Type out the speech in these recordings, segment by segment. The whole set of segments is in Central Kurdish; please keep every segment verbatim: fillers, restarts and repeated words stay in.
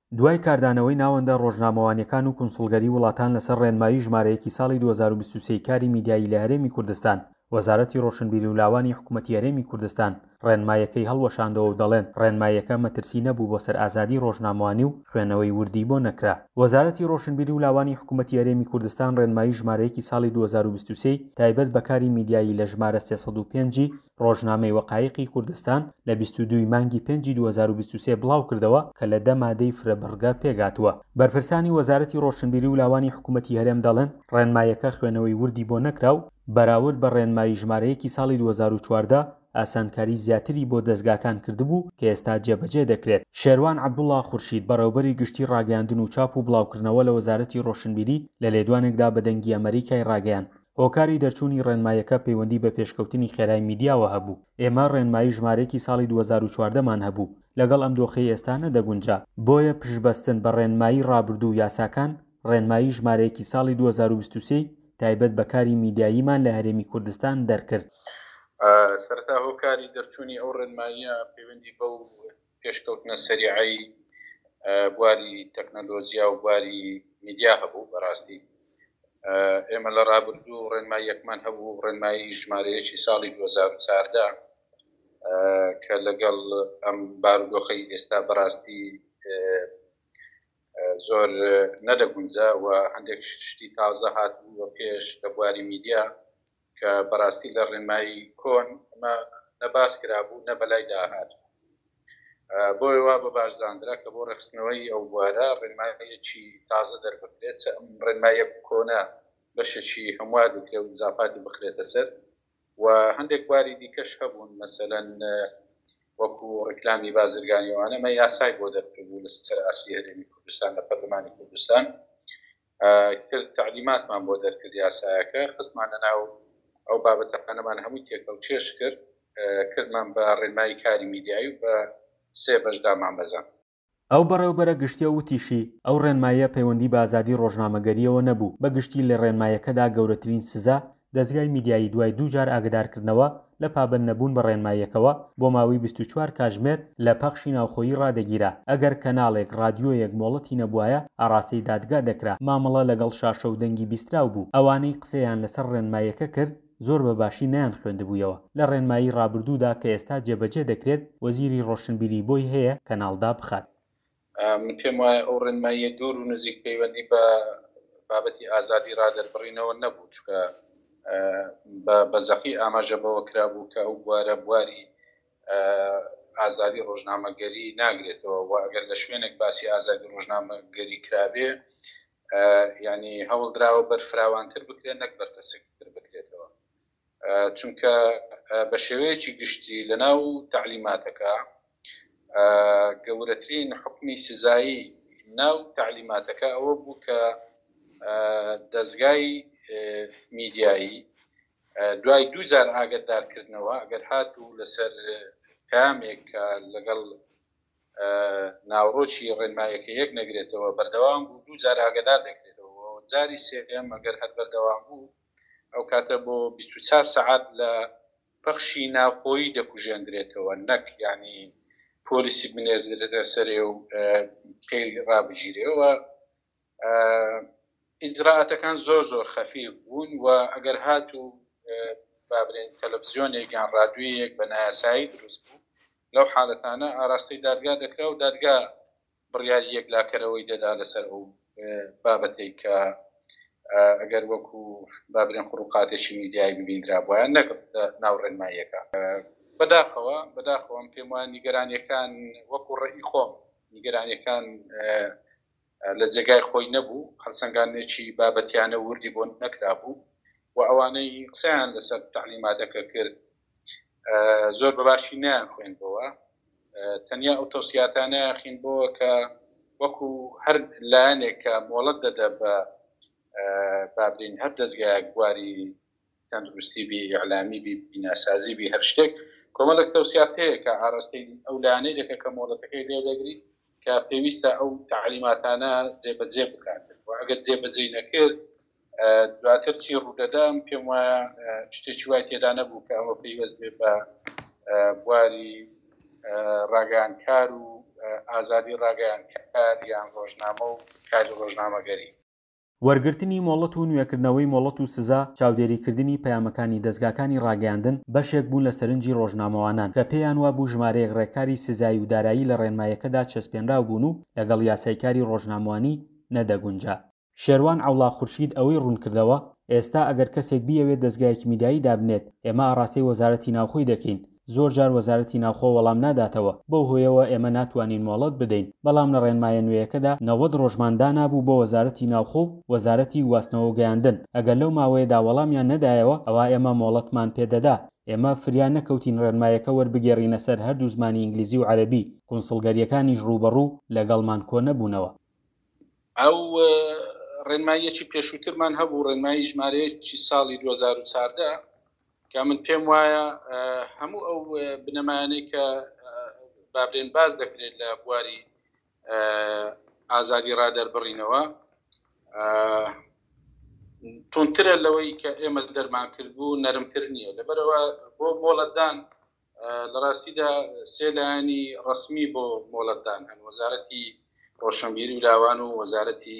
دوای کاردانەوەی ناوەندە ڕۆژنامەوانیەکان و کونسڵگەری وڵاتان لەسەر ڕێنمایی ژمارەیەکی ساڵی دوو هەزار و بیست و سێ کاری میدیایی لە هەرێمی کوردستان، وەزارەتی ڕۆشنبیری و لاوانی حکوومەتی هەرێمی کوردستان ڕێنمایەکەی هەڵوەشاندەوە و دەڵێن ڕێنمایەکە مەترسی نەبوو بۆ سەر ئازادی ڕۆژنامەوانی و خوێندنەوەی وردی بۆ نەکرا. وەزارەتی ڕۆشنبیری و لاوانی حکوومەتی هەرێمی کوردستان ڕێنمایی ژمارەیەکی ساڵی دوو هەزار و بیست و سێ تایبەت بە کاری میدیایی لە ژمارە سێسەد و پێنجی ڕۆژنامەی وەقایقی کوردستان لە بیست و دوو مانگی پێنجی دوو هەزار و بیست و سێ بڵاو کردەوە کە لە دە مادەی فرەبەرگە پێگاتووە. بەرپرسانی وەزارەتی ڕۆشنبیری و لاوانی حکوومەتی هەرێم دەڵێن ڕێنمایەکە خوێنەوەی وردی بۆ نەکرا و بەراورد بە ڕێنمایی ژمارەیەکی ساڵی دوو هەزار و چواردە ئاسانکاری زیاتری بۆ دەستگاکان کردبوو کە ئێستا جێبەجێ دەکرێت. شێروان عەبدوڵڵا خورشید بەڕێوەبەری گشتی ڕاگەیاندن و چاپ و بڵاوکردنەوە لە وەزارەتی ڕۆشنبیری لە لێدوانێکدا بە دەنگی ئەمریکای ڕاگەیاند هۆکاری دەرچوونی ڕێنمایەکە پەیوەندی بە پێشکەوتنی خێرای میدیاوە هەبوو. ئێمە ڕێنمایی ژمارەیەکی ساڵی دوو هەزار و چواردەمان هەبوو لەگەڵ ئەم دۆخەی ئێستا نەدەگونجا، بۆیە پشتبەستن بە ڕێنمایی ڕابردوو و یاساکان ڕێنمایی ژمارەیەکی ساڵی دوو هەزار و بیست و سێ تایبەت بە کاری میدیاییمان لە هەرێمی کوردستان دەرکرد. سەرەتا هۆکاری دەرچوونی ئەو ڕێنماییە پەیوەندی بەو پێشکەوتنە سەریعی بواری تەکنەلۆژیا و بواری میدیا هەبوو. بەڕاستی ئێمە لە ڕابردوو ڕێنماییەکمان هەبوو، ڕێنمایی ژمارەیەکی ساڵی دوو هەزار و چواردە کە لەگەڵ ئەم بارودۆخەی ئێستا بەڕاستی زۆر نەدەگونجا و هەندێک شتی تازە هاتبووە پێش لە بواری میدیا کە بەڕاستی لە ڕێنمایی کۆن ئەمە نەباس کرابوو نە بەلای داهات. بۆی وا بە باشزاندرا کە بۆ ڕخستنەوەی ئەو بوارە ڕێنمایەکی تازە دەربکرێت. ئەم ڕێنمایە کۆنە بەشێکی هەموار بکرێت و زاپاتی بخرێتە سەر و هەندێک بواری دیکەش هەبوون، مەسەلەن وەکو ڕێکلامی بازرگانیەوانە مە یاسای بۆ دەرکردبوو لەسەر ئاسی هەرێمی کوردستان لە پەرلەمانی کوردستان. تر تعلیماتمان بۆ دەرکرد یاسایەکە، خستمانە ناو ئەو بابەتەکانەمان هەمووی تێکەڵ چێش کرد، کردمان بە ڕێنمایی کاری میدیایی و بە سێ بەشدامان بەزاند. ئەو بەڕێوەبەرە گشتیە وتیشی ئەو ڕێنمایە پەیوەندی بە ئازادی ڕۆژنامەگەریەوە نەبوو، بە گشتی لە ڕێنمایەکەدا گەورەترین سزا دەستگای میدیایی دوای دوو جار ئاگدارکردنەوە لە پابەند نەبوون بە ڕێنمایەکەوە بۆ ماوەی بیست و چوار کاتژمێر لە پەخشی ناوخۆیی ڕادەگیرا. ئەگەر کەناڵێک ڕادیۆیەک مۆڵەتی نەبووایە ئاڕاستەی دادگا دەکرا. مامەڵە لەگەڵ شاشە و دەنگی بیستراو بوو. ئەوانەی قسەیان لەسەر ڕێنمایەکە کرد زۆر بەباشی نیان خوێندبوویەوە. لە ڕێنمایی ڕابردوودا کە ئێستا جێبەجێ دەکرێت وەزیری ڕۆشنبیری بۆی هەیە کەناڵدا بخات. من پێم وایە ئەو ڕێنماییە دوور و نزیک پەیوەندی بە بابەتی ئازادی ڕادەربڕینەوە نەبوو، چکە بە زەقی ئاماژە بەوە کرابوو کە ئەو بوارە بواری ئازادی ڕۆژنامەگەری ناگرێتەوە و ئەگەر لە شوێنێک باسی ئازادی ڕۆژنامەگەری کرابێ یعنی هەوڵدراوە بەرفراوانتر بکرێت نەک بەرتەسکتر بکرێتەوە، چونکە بە شێوەیەکی گشتی لەناو تعلیماتەکە گەورەترین حکمی سزایی ناو تعلیماتەکە ئەوە بوو کە دەستگای میدیایی دوای دوو جار ئاگدارکردنەوە ئەگەر هاتوو لەسەر پامێک کە لەگەڵ ناوڕۆکی ڕێنمایەکە یەک نەگرێتەوە بەردەوام بوو، دوو جار ئاگدار دەکرێتەوە. جاری سێم ئەگەر هەر بەردەوام بوو ئەو کاتە بۆ بیست و چوار سەعات لە پەخشی ناوخۆیی دەکوژێندرێتەوە، نەک یعنی پۆلیسی بنێردرێتە سەرێ و پێی ڕابگیرێەوە. ئیجراعاتەکان زۆر زۆر خەفیف بوون و ئەگەر هاتوو بابرێن تەلەڤیزیۆنێک یان ڕادیۆیەک بە نایاسایی دروست بوو لەو حالەتانە ئاراستەی دادگا دەکرا و دادگا بڕیاری یەکلاکەرەوەی دەدا لەسەر ئەو بابەتەی کە ئەگەر وەکو بابرێن خوڕوقاتێکی میدیایی ببیندرا بووە نەک ناو ڕێنماییەکە. بەداخەوە بەداخەوە پێم وایە نیگەرانیەکان وەکو ڕێی خۆم نیگەرانیەکان لە جێگای خۆی نەبوو، هەڵسەنگانێکی بابەتیانە وردی بۆ نەکرابوو و ئەوانەی قسەیان لەسەر تعلیماتەکە کرد زۆر بەباشی نیان خوێندبەوە، تەنیا ئەو تەوسیاتانە خوێندبەوە کە وەکو هەر لایەنێک کە مۆڵەت دەدا بە بابرین هەر دەستگایەک بواری تەندروستی بی ئیعلامی بی بیناسازی بی هەر شتێک کۆمەڵێک تەوسیات هەیە کە ئاراستەی ئەو لایەنەی دەکە کە مۆڵەتەکەی لێ دەگریت کە پێویستە ئەو تعلیماتانە جێبەجێ بکات و ئەگەر جێبەجێ نەکرد دواتر چی ڕوودەدام پێم وایە شتێکی وای تێدا نەبوو کە ئەوە پێیوەست بێ بە بواری ڕاگەیاندکار و ئازادی ڕاگەیان کار یان ڕۆژنامە و کاری ڕۆژنامەگەری. وەرگرتنی مۆڵەت و نوێکردنەوەی مۆڵەت و سزا چاودێریکردنی پەیامەکانی دەستگاکانی ڕاگەیاندن بەشێک بوون لە سەرنجی ڕۆژنامەوانان کە پێیان وابوو ژمارەیەک ڕێکاری سزایی و دارایی لە ڕێنمایەکەدا چەسپێنراو بوون و لەگەڵ یاسایکاری ڕۆژنامەوانی نەدەگونجا. شێروان عەوڵا خورشید ئەوەی ڕوونکردەوە ئێستا ئەگەر کەسێک بیەوێت دەستگایەکی میدیایی دابنێت ئێمە ئاڕاستەی وەزارەتی ناوخۆی دەکەین. زۆر جار وەزارەتی ناوخۆ وەڵام ناداتەوە، بەو هۆیەوە ئێمە ناتوانین مۆڵەت بدەین، بەڵام لە ڕێنمایە نوێیەکەدا نەوەد ڕۆژماندا نابوو بۆ وەزارەتی ناوخۆ و وەزارەتی گواستنەوە و گەیاندن. ئەگەر لەو ماوەیەدا وەڵامیان نەدایەوە ئەوە ئێمە مۆڵەتمان پێدەدا. ئێمە فریان نەکەوتین ڕێنمایەکە وەربگێڕینە سەر هەردوو زمانی ئینگلیزی و عەرەبی. کونسڵگەریەکانیش ڕوبەڕوو لەگەڵمان کۆ نەبوونەوە. ئەو ڕێنماییەکی پێشووترمان هەبوو، ڕێنمایی ژمارەیەکی ساڵی دوو هەزار و چواردە کە من پێم وایە هەموو ئەو بنەمایانەی کە بابرێن باز دەکرێت لە بواری ئازادی ڕادەربڕینەوە تونترە لەوەی کە ئێمە دەرمان کردبوو، نەرمتر نییە. لەبەرەوە بۆ مۆڵەتدان لە ڕاستیدا سێ لایەنی ڕسمی بۆ مۆڵەتدان هەن: وەزارەتی ڕۆشنبیری و لاوان و وەزارەتی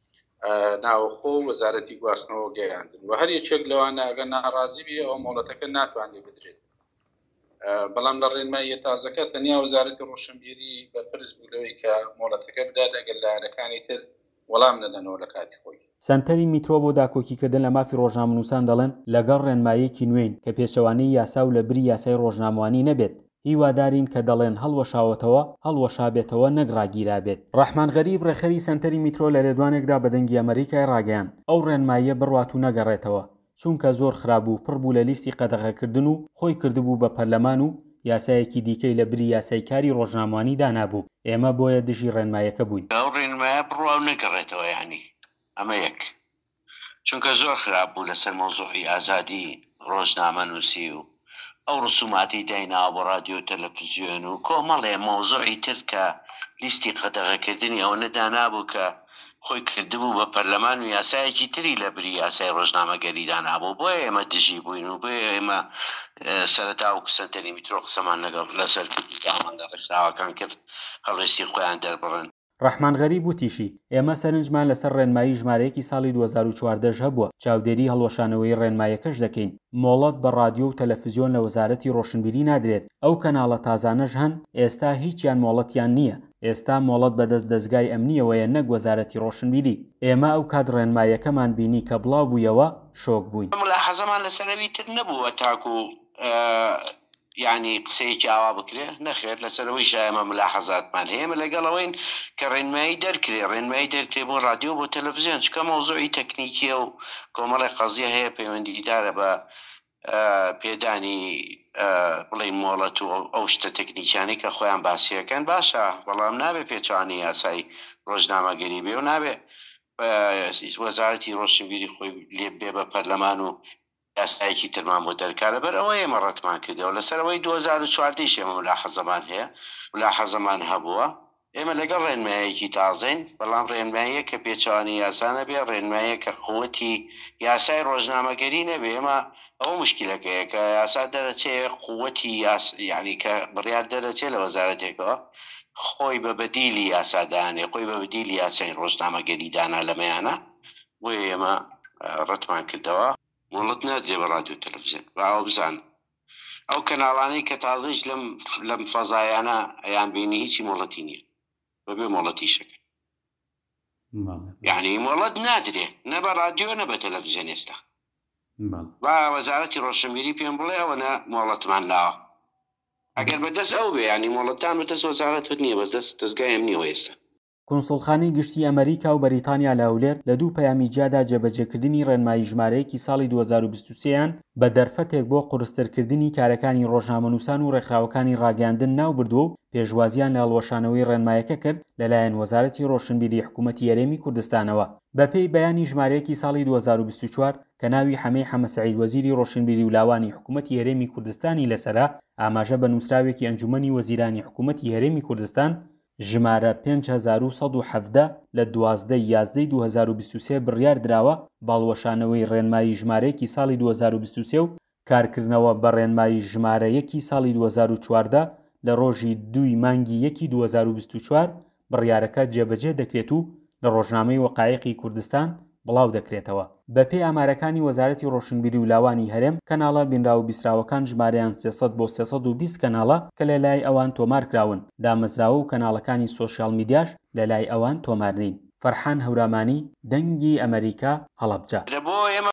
ناوخۆ و وەزارەتی گواستنەوە گەیاندن، و هەر یەکێک لەوانە ئەگەر ناڕازی بێ ئەو مۆڵەتەکە ناتوانێت بدرێت. بەڵام لە ڕێنماییە تازەکە تەنیا وەزارەتی ڕۆشنبیری بەرپرس بوو لەوەی کە مۆڵەتەکە بدات، ئەگەر لایەنەکانی تر وەڵام نەدەنەوە لە کاتی خۆی. سەنتەری میترۆ بۆ داکۆکیکردن لە مافی ڕۆژنامەنووسان دەڵێن لەگەڵ ڕێنمایەکی نوێین کە پێچەوانەی یاسا و لە بری یاسای ڕۆژنامەوانی نەبێت، هیوادارین کە دەڵێن هەڵوەشاوەتەوە هەڵوەشابێتەوە نەک ڕاگیرابێت. ڕەحمان غەریب ڕێخەری سەنتەری میترۆ لە لێدوانێکدا بە دەنگی ئەمریکای ڕاگەیان ئەو ڕێنماییە بڕوات و نەگەڕێتەوە چونکە زۆر خراپ و پڕ بوو لە لیستی قەدەغەکردن و خۆی کردبوو بە پەرلەمان و یاسایەکی دیکەی لە بری یاسایکاری ڕۆژنامەوانی دانابوو. ئێمە بۆیە دژی ڕێنمایەکە بووین. ئەو ڕێنمایە بڕوا و نەگەڕێتەوە، یعنی ئەمە یەک، چونکە زۆر خراپ بوو لەسەر مۆزوعی ئازادی ڕۆژنامەنووسی و ئەو ڕسوماتی دایناوە بۆ رادیۆ تەلەڤیزیۆن و کۆمەڵێ مۆزوعی تر کە لیستی قەدەغەکردنی ئەوە نەدانابوو کە خۆی کردبوو بە پەرلەمان و یاسایەکی تری لە بری یاسای ڕۆژنامەگەریدا نابوو. بۆیە ئێمە دژی بووین و بۆیە ئێمە سەرەتا و سەنتەری میترۆ قسەمان لەگەڵ لەسەر کردیان لە ڕێکخراوەکان کرد هەڵوێستی خۆیان دەربڕن. ڕەحمان غەریب وتیشی ئێمە سەرنجمان لەسەر ڕێنمایی ژمارەیەکی ساڵی دوو هەزار و چواردە هەبووە، چاودێری هەڵوەشانەوەی ڕێنمایەکەش دەکەین. مۆڵەت بە رادیۆ و تەلەڤیزیۆن لە وەزارەتی ڕۆشنبیری نادرێت. ئەو کەناڵە تازانەش هەن، ئێستا هیچیان مۆڵەتیان نییە. ئێستا مۆڵەت بەدەست دەستگای ئەمنیەوەیە نەک وەزارەتی ڕۆشنبیری. ئێمە ئەو کات ڕێنمایەکەمان بینی کە بڵاو بوویەوە شۆک بووین. ملاحەزەمان لەسەرەوی تر نەبووە تاکو یعنی قسەیەکی ئاوا بکرێ نەخێت، لەسەرەوەی شایمە ملاحەزاتمان هەیە لەگەڵەوەین کە ڕێنمایی دەرکرێ ڕێنمایی دەرکرێ بۆ رادیۆ بۆ تەلەڤیزیۆن، چکە مۆزوعی تەکنیکیە و کۆمەڵی قەزیە هەیە پەیوەندیدارە بە پێدانی بڵێن مۆڵەت و ئەو شتە تەکنیکیانی کە خۆیان باسیەکەن. باشە، بەڵام نابێ پێچوانی یاسای ڕۆژنامەگەری بێ و نابێ وەزارەتی ڕۆشنبیری خۆی لێ بێ بە پەرلەمان و یاسایەکی ترمان بۆ دەرکارە. بەر ئەوە ئێمە ڕەتمان کردەوە لەسەرەوەی دوو هەزار و چواردەش ئێمە ملاحەزەمان هەیە، ملاحەزەمان هەبووە. ئێمە لەگەڵ ڕێنمایەکی تازەین، بەڵام ڕێنماییە کە پێچوانی یاسا نەبێ، ڕێنمایە کە قووەتی یاسای ڕۆژنامەگەری نەبێ. ئێمە ئەو مشکلەکەیە کە یاسا دەرەچێ قووەتی یعنی کە بڕیار دەرەچێت لە وەزارەتێکەوە خۆی بە بەدیلی یاسادانێ، خۆی بە بەدیلی یاسای ڕۆژنامەگەری دانا لەمەیانە. بۆیە ئێمە ڕەتمان کردەوە مۆڵەت نادرێ بە رادیۆ تەلەڤیزیۆن. باوە بزانن ئەو کەناڵانەی کە تازەیش لەم لەم فەزایانە ئەیان بینی هیچی مۆڵەتی نییە، بەبێ مۆڵەتی شەکە. یعنی مۆڵەت نادرێ نە بە رادیۆ نە بە تەلەڤیزیۆن. ئێستا با وەزارەتی ڕۆشنبیری پێم بڵێ ئەوە نە مۆڵەتمان لاوە. ئەگەر بەدەست ئەو بێ ینی مۆڵەتان بەدەست وەزارەت نییە، بەس دەست دەستگای ئەمنیەوە. ئێستا کونسڵخانەی گشتی ئەمریکا و بەریتانیا لە هەولێر لە دوو پەیامی جیادا جێبەجێکردنی ڕێنمایی ژمارەیەکی ساڵی دوو هەزار و بیست و سێیان بە دەرفەتێک بۆ قورسترکردنی کارەکانی ڕۆژنامەنووسان و ڕێکخراوەکانی ڕاگەاندن ناو بردووە و پێشوازیان لە هەڵوەشانەوەی ڕێنمایەکە کرد لەلایەن وەزارەتی ڕۆشنبیری حکوومەتی هەرێمی کوردستانەوە. بەپێی بەیانی ژمارەیەکی ساڵی دوو هەزار و بیست و چوار کە ناوی حەمەی حەمە سەعید وەزیری ڕۆشنبیری و لاوانی حکوومەتی هەرێمی کوردستانی لەسەرا، ئاماژە بە نووسراوێکی ئەنجومەنی وەزیرانی حکوومەتی هەرێمی کوردستان ژمارە پێنج هەزار و سەد و حەڤدە لە دوازدەی یازدەی دوو هەزار و بیست و سێ بڕیار دراوە باڵوەشانەوەی ڕێنمایی ژمارەیەکی ساڵی دوو هەزار و بیست و سێ و کارکردنەوە بە ڕێنمایی ژمارەیەکی ساڵی دوو هەزار و چواردە لە ڕۆژی دووی مانگی یەکی دوو هەزار و بیست و چوار بڕیارەکە جێبەجێ دەکرێت و لە ڕۆژنامەی وەقایعی کوردستان بڵاو دەکرێتەوە. بەپێی ئامارەکانی وەزارەتی ڕۆشنبیری و لاوانی هەرێم کەناڵە بینراو بیسراوەکان ژمارەیان سێسەد بۆ سێسەد و بیست کەناڵە کە لە لای ئەوان تۆمارکراون، دامەزراوە و کەناڵەکانی سۆشیال میدیاش لە لای ئەوان تۆمار نین. فەرحان هەورامانی، دەنگی ئەمریکا، هەڵەبجە.